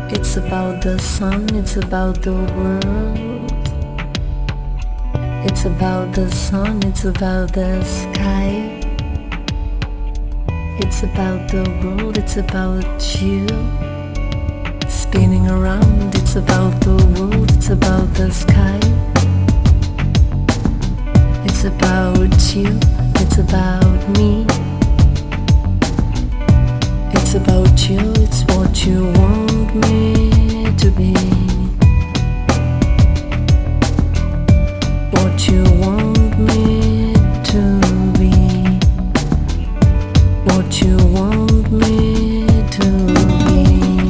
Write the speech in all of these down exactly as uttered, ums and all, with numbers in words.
It's about the sun, it's about the world. It's about the sun, it's about the sky. It's about the world, it's about you. Spinning around, it's about the world, it's about the sky. It's about you, it's about me. It's about you, it's what you want me to be. What you want me to be. What you want me to be.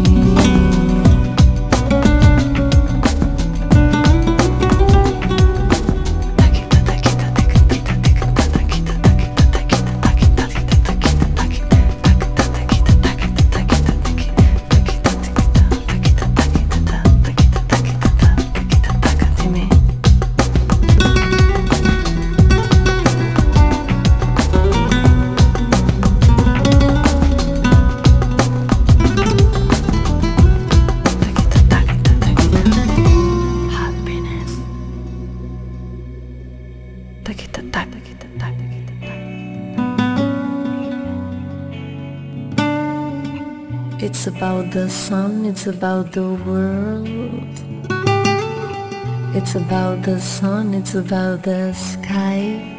It's about the sun, it's about the world. It's about the sun, it's about the sky.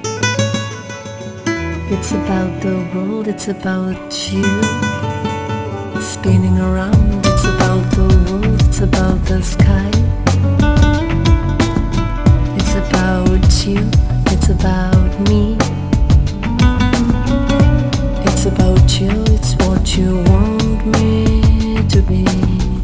It's about the world, it's about you. Spinning around, it's about the world, it's about the sky. It's about you, it's about me. It's about you, it's what you want me to be.